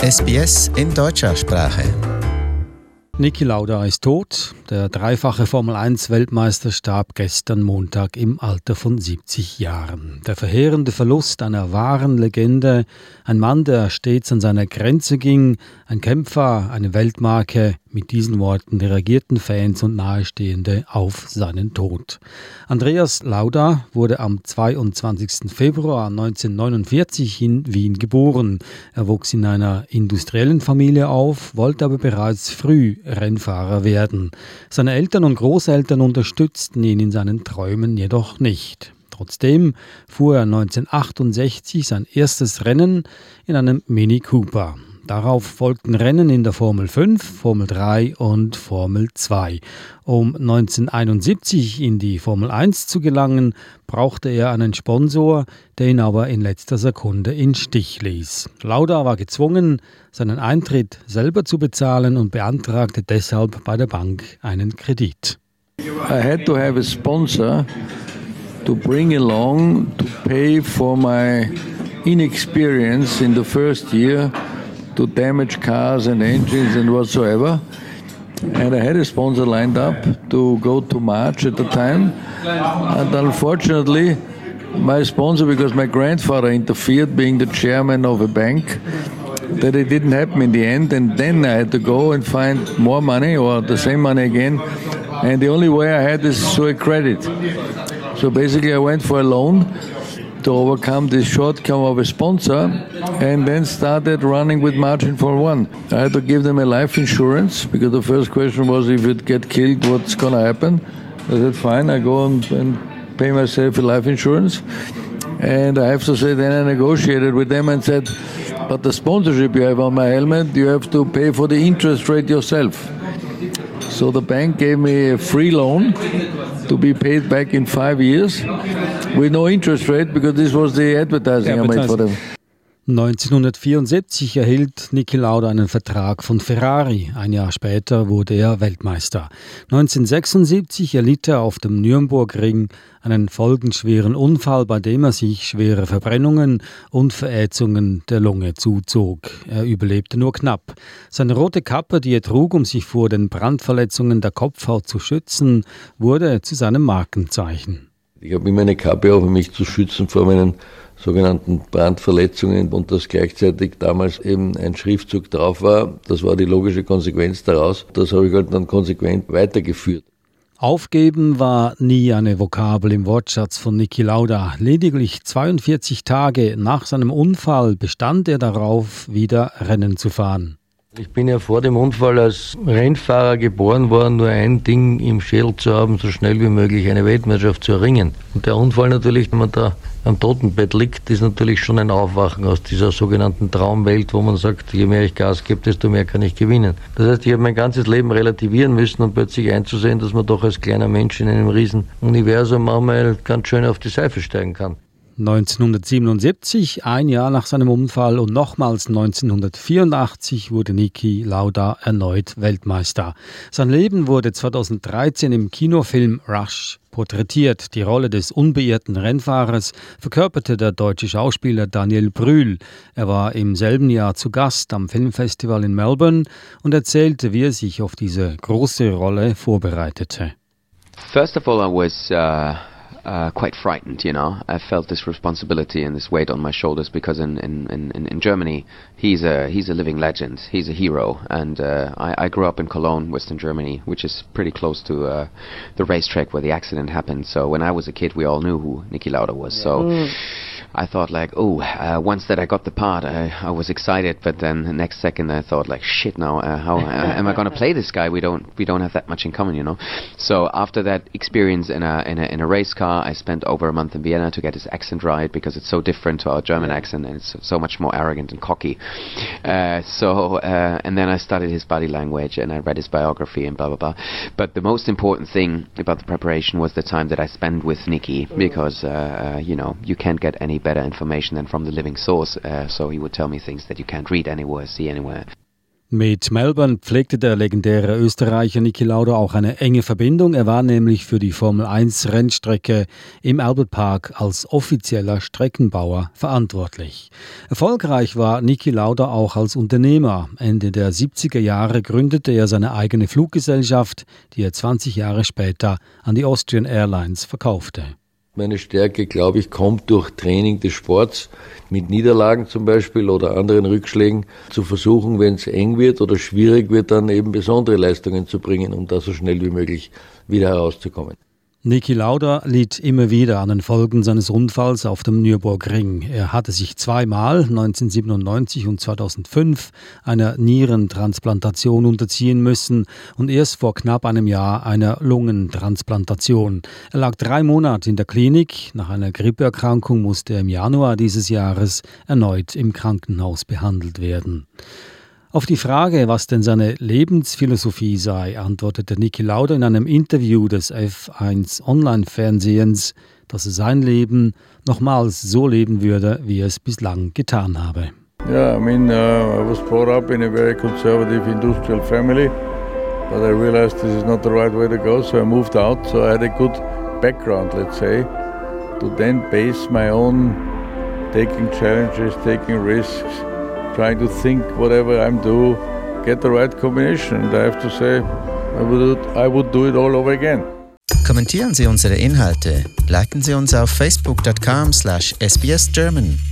SBS in deutscher Sprache. Niki Lauda ist tot. Der dreifache Formel-1-Weltmeister starb gestern Montag im Alter von 70 Jahren. Der verheerende Verlust einer wahren Legende, ein Mann, der stets an seiner Grenze ging, ein Kämpfer, eine Weltmarke. Mit diesen Worten reagierten Fans und Nahestehende auf seinen Tod. Andreas Lauda wurde am 22. Februar 1949 in Wien geboren. Er wuchs in einer industriellen Familie auf, wollte aber bereits früh Rennfahrer werden. Seine Eltern und Großeltern unterstützten ihn in seinen Träumen jedoch nicht. Trotzdem fuhr er 1968 sein erstes Rennen in einem Mini Cooper. Darauf folgten Rennen in der Formel 5, Formel 3 und Formel 2. Um 1971 in die Formel 1 zu gelangen, brauchte er einen Sponsor, der ihn aber in letzter Sekunde in Stich ließ. Lauda war gezwungen, seinen Eintritt selber zu bezahlen und beantragte deshalb bei der Bank einen Kredit. I had to have a sponsor to bring along to pay for my inexperience in the first year to damage cars and engines and whatsoever. And I had a sponsor lined up to go to March at the time. And unfortunately, my sponsor, because my grandfather interfered being the chairman of a bank, that it didn't happen in the end. And then I had to go and find more money or the same money again. And the only way I had is through a credit. So basically I went for a loan to overcome this shortcoming of a sponsor, and then started running with Margin for One. I had to give them a life insurance, because the first question was, if it get killed, what's going to happen? I said, fine, I go and pay myself a life insurance. And I have to say, then I negotiated with them and said, but the sponsorship you have on my helmet, you have to pay for the interest rate yourself. So the bank gave me a free loan to be paid back in 5 years with no interest rate, because this was the advertising I made for them. 1974 erhielt Niki Lauda einen Vertrag von Ferrari. Ein Jahr später wurde er Weltmeister. 1976 erlitt er auf dem Nürburgring einen folgenschweren Unfall, bei dem er sich schwere Verbrennungen und Verätzungen der Lunge zuzog. Er überlebte nur knapp. Seine rote Kappe, die er trug, um sich vor den Brandverletzungen der Kopfhaut zu schützen, wurde zu seinem Markenzeichen. Ich habe immer eine Kappe auf, um mich zu schützen vor meinen sogenannten Brandverletzungen, und dass gleichzeitig damals eben ein Schriftzug drauf war. Das war die logische Konsequenz daraus. Das habe ich halt dann konsequent weitergeführt. Aufgeben war nie eine Vokabel im Wortschatz von Niki Lauda. Lediglich 42 Tage nach seinem Unfall bestand er darauf, wieder Rennen zu fahren. Ich bin ja vor dem Unfall als Rennfahrer geboren worden, nur ein Ding im Schädel zu haben, so schnell wie möglich eine Weltmeisterschaft zu erringen. Und der Unfall natürlich, wenn man da am Totenbett liegt, ist natürlich schon ein Aufwachen aus dieser sogenannten Traumwelt, wo man sagt, je mehr ich Gas gebe, desto mehr kann ich gewinnen. Das heißt, ich habe mein ganzes Leben relativieren müssen, um plötzlich einzusehen, dass man doch als kleiner Mensch in einem riesen Universum manchmal ganz schön auf die Seife steigen kann. 1977, ein Jahr nach seinem Unfall, und nochmals 1984 wurde Niki Lauda erneut Weltmeister. Sein Leben wurde 2013 im Kinofilm Rush porträtiert. Die Rolle des unbeirrten Rennfahrers verkörperte der deutsche Schauspieler Daniel Brühl. Er war im selben Jahr zu Gast am Filmfestival in Melbourne und erzählte, wie er sich auf diese große Rolle vorbereitete. First of all, I was quite frightened, you know. I felt this responsibility and this weight on my shoulders because in Germany he's a living legend. He's a hero, and I grew up in Cologne, Western Germany, which is pretty close to the racetrack where the accident happened. So when I was a kid, we all knew who Niki Lauda was. So I thought like, once that I got the part, I was excited, but then the next second I thought like, shit, now how am I going to play this guy? We don't have that much in common, you know. So after that experience in a race car, I spent over a month in Vienna to get his accent right, because it's so different to our German accent, and it's so much more arrogant and cocky. And then I studied his body language, and I read his biography and blah blah blah. But the most important thing about the preparation was the time that I spent with Niki, because you can't get any better information than from the living source. So he would tell me things that you can't read anywhere, see anywhere. Mit Melbourne pflegte der legendäre Österreicher Niki Lauda auch eine enge Verbindung. Er war nämlich für die Formel-1-Rennstrecke im Albert Park als offizieller Streckenbauer verantwortlich. Erfolgreich war Niki Lauda auch als Unternehmer. Ende der 70er Jahre gründete er seine eigene Fluggesellschaft, die er 20 Jahre später an die Austrian Airlines verkaufte. Meine Stärke, glaube ich, kommt durch Training des Sports, mit Niederlagen zum Beispiel oder anderen Rückschlägen zu versuchen, wenn es eng wird oder schwierig wird, dann eben besondere Leistungen zu bringen, um da so schnell wie möglich wieder herauszukommen. Niki Lauda litt immer wieder an den Folgen seines Unfalls auf dem Nürburgring. Er hatte sich zweimal, 1997 und 2005, einer Nierentransplantation unterziehen müssen und erst vor knapp einem Jahr einer Lungentransplantation. Er lag 3 Monate in der Klinik. Nach einer Grippeerkrankung musste er im Januar dieses Jahres erneut im Krankenhaus behandelt werden. Auf die Frage, was denn seine Lebensphilosophie sei, antwortete Niki Lauda in einem Interview des F1 Online-Fernsehens, dass er sein Leben nochmals so leben würde, wie er es bislang getan habe. Yeah, I was brought up in a very conservative industrial family, but I realized this is not the right way to go, so I moved out. So I had a good background, let's say, to then base my own taking challenges, taking risks, trying to think whatever I'm doing, get the right combination. And I have to say, I would do it all over again. Kommentieren Sie unsere Inhalte, liken Sie uns auf facebook.com/sbsgerman.